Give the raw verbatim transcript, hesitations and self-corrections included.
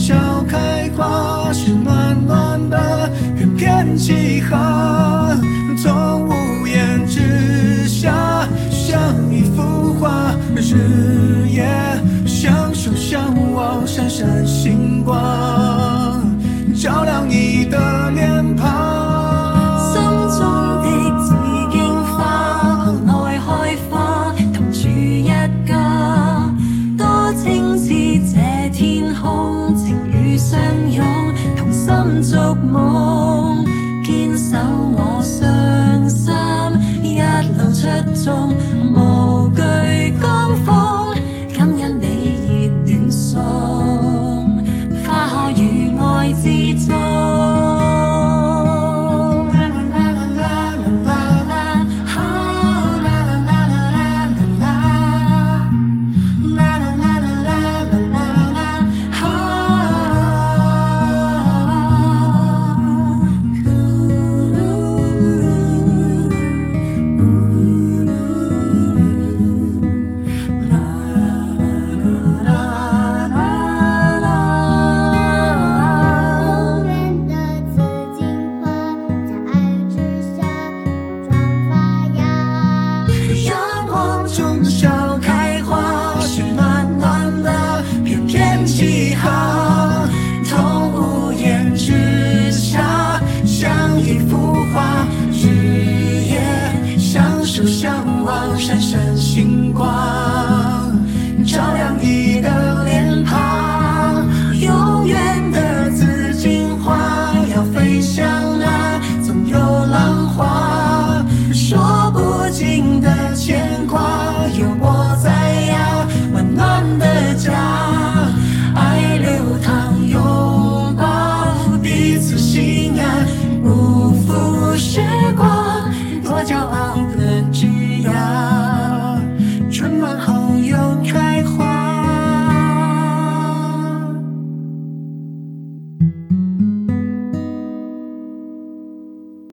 笑开花，是暖暖的，偏偏契合。从屋檐之下，像一幅画，日夜相守相望，闪闪星光，照亮你的脸庞。 心中的紫荊花，內開花，同住一家。多清澈這天空，情侶相擁，同心築夢，堅守我雙心，一路出眾，無懼江風，感恩你熱暖送，花開如愛之中。